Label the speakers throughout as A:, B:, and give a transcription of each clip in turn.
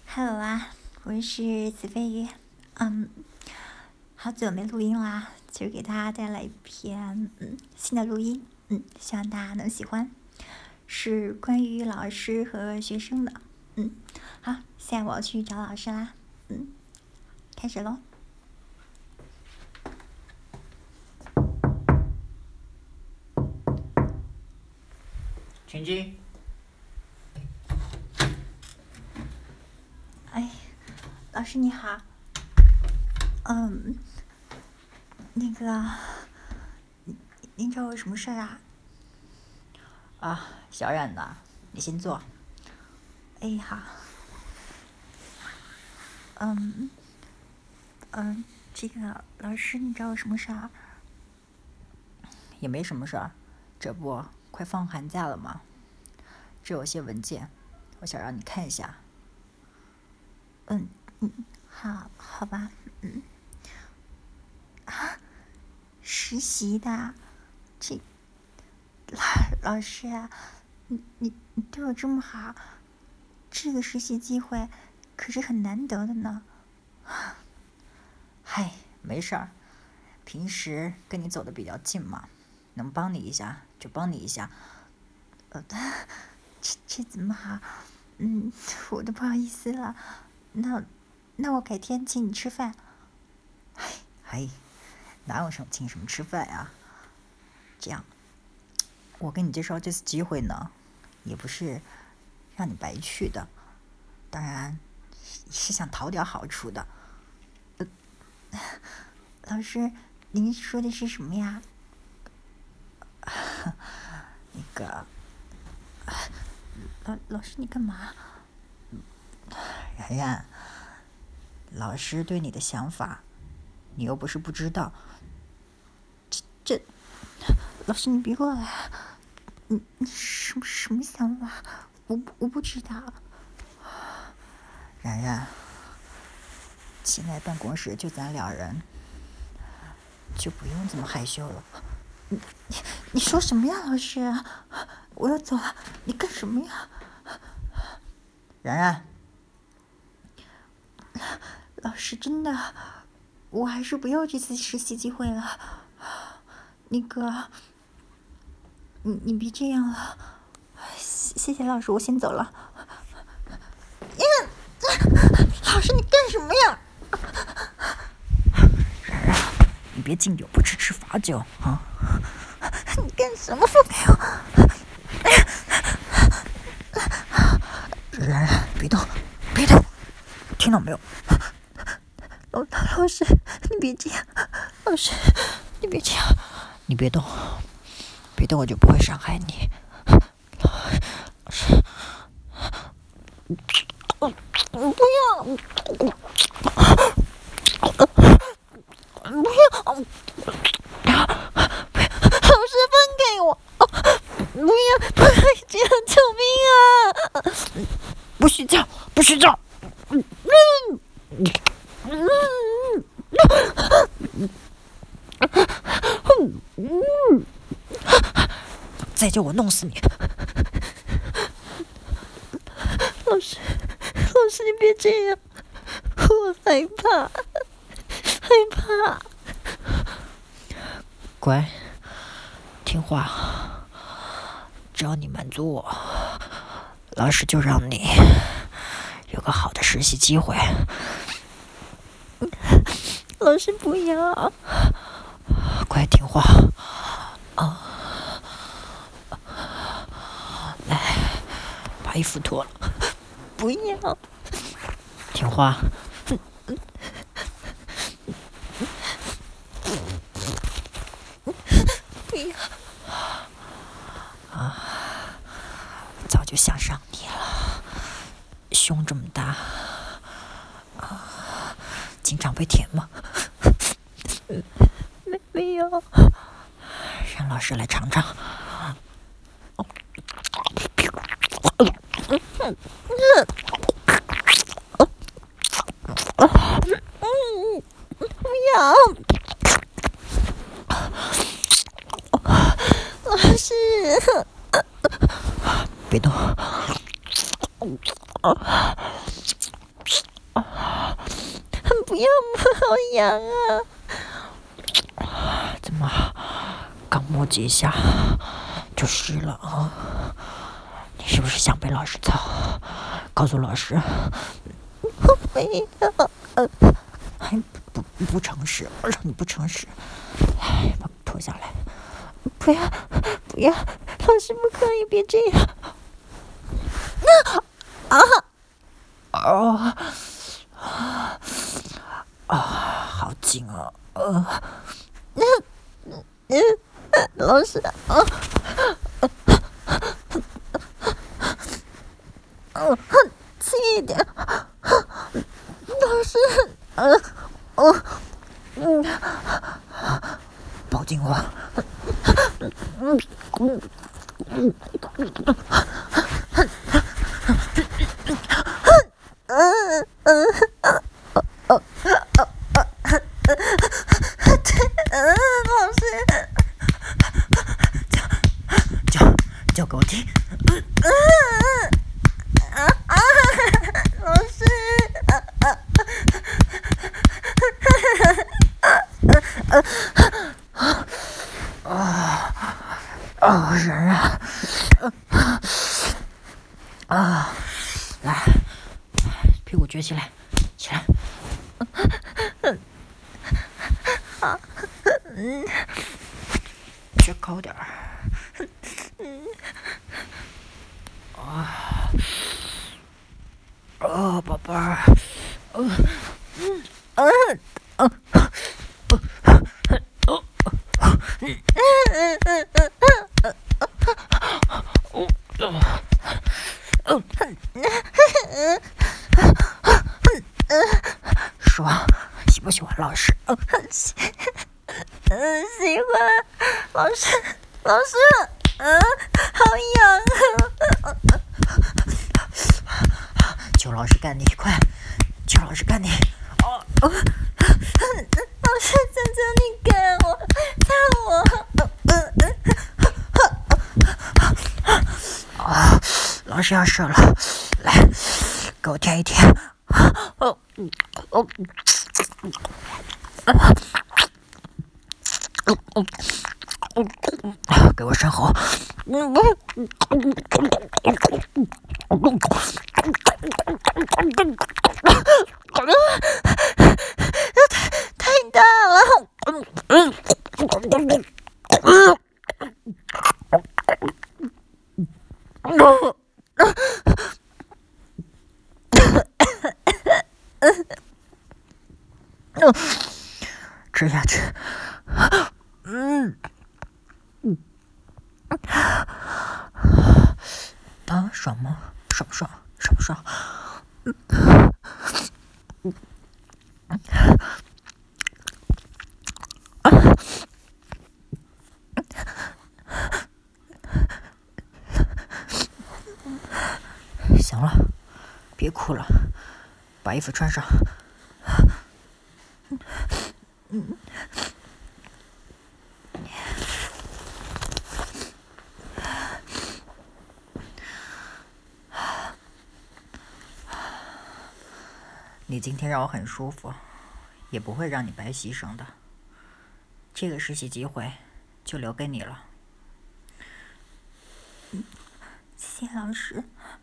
A: Hello 啊，我是子飞鱼。好久没录音啦，今儿给大家带来一篇新的录音，希望大家能喜欢，是关于老师和学生的。好，现在我要去找老师啦。开始喽。
B: 群居。
A: 哎，老师你好。那个，您找我有什么事儿啊？
B: 小冉呐，你先坐。
A: 哎，好。这个老师，你找我什么事儿？
B: 也没什么事儿，这不快放寒假了吗？这有些文件，我想让你看一下。
A: 好吧。实习的，这老师啊，你对我这么好，这个实习机会可是很难得的呢。
B: 嗨，没事儿，平时跟你走的比较近嘛，能帮你一下就帮你一下。
A: 这怎么好？我都不好意思了。那我改天请你吃饭。
B: 嗨，哪有什么请什么吃饭啊？这样，我给你介绍这次机会呢，也不是让你白去的，当然是想讨点好处的。
A: 老师，您说的是什么呀？
B: 那个，
A: 老师你干嘛？
B: 然然，老师对你的想法，你又不是不知道。
A: 老师你别过来！你什么想法？我不知道。
B: 然然，现在办公室就咱俩人，就不用这么害羞了。
A: 你说什么呀，老师？我要走了，你干什么呀？
B: 然然，
A: 老师，真的，我还是不要这次实习机会了。那个，你别这样了，谢谢老师，我先走了。老师，你干什么呀？
B: 然然，你别敬酒不吃吃罚酒啊！
A: 你干什么放开我？
B: 然然，别动，别动，听到没有？
A: 老师，你别这样，老师，你别这样，
B: 你别动，别动，我就不会伤害你。
A: 老师，不要，不要，老师放开我，不要这样，救命啊！
B: 不许叫，不许叫！再叫我弄死你！
A: 老师，你别这样，我害怕。
B: 乖，听话，只要你满足我，老师就让你有个好的实习机会。
A: 老师不要，
B: 乖，听话。来，把衣服脱了。
A: 不要，
B: 听话。
A: 不要。
B: 早就想上你了，胸这么大，经常被舔吗？
A: 没有。
B: 让老师来尝尝。
A: 不要，老师，
B: 别动。
A: 不要嘛，好痒啊！
B: 怎么刚摸几下就湿了啊？你是不是想被老师操？告诉老师。
A: 没有，
B: 还不诚实，让你不诚实。来，把脱下来。
A: 不要，老师不可以，别这样。
B: 好紧啊！
A: 老师，轻一点，老师，
B: 抱紧我。
A: 老师，
B: 叫给我听。
A: 老师，
B: 忍来，屁股撅起来，起来。撅高点儿。宝贝儿。说，喜不喜欢老师？
A: 喜欢，老师，好痒啊！
B: 求老师干你，快！求老师干你！
A: 老师，求求你干我，擦我！
B: 老师要射了，来，给我舔一舔。给我深喉。
A: 太大了！
B: 吃下去。爽吗？爽不爽？爽不爽？行了，别哭了，把衣服穿上。你今天让我很舒服，也不会让你白牺牲的。这个实习机会就留给你了。
A: 谢谢老师。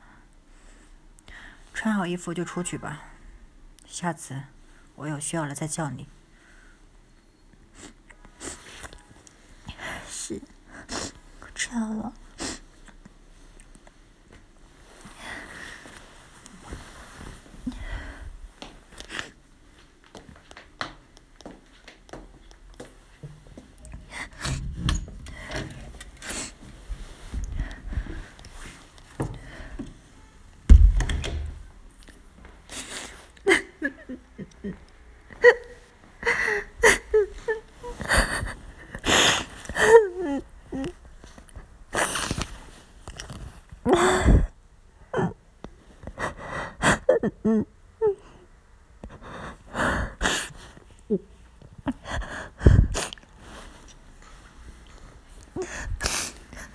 B: 穿好衣服就出去吧，下次我有需要了再叫你。
A: 是，我知道了。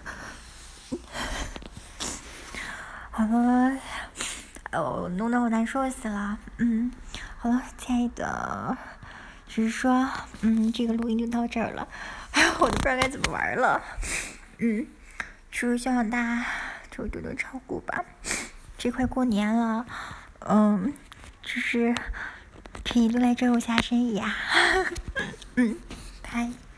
A: 好了，弄得好难受。 受死了。好了，亲爱的，只是说，这个录音就到这儿了。哎呀，我都不知道该怎么玩了。就是希望大家就多多照顾吧。这快过年了，就是可以录在这儿，我下身意啊。拜。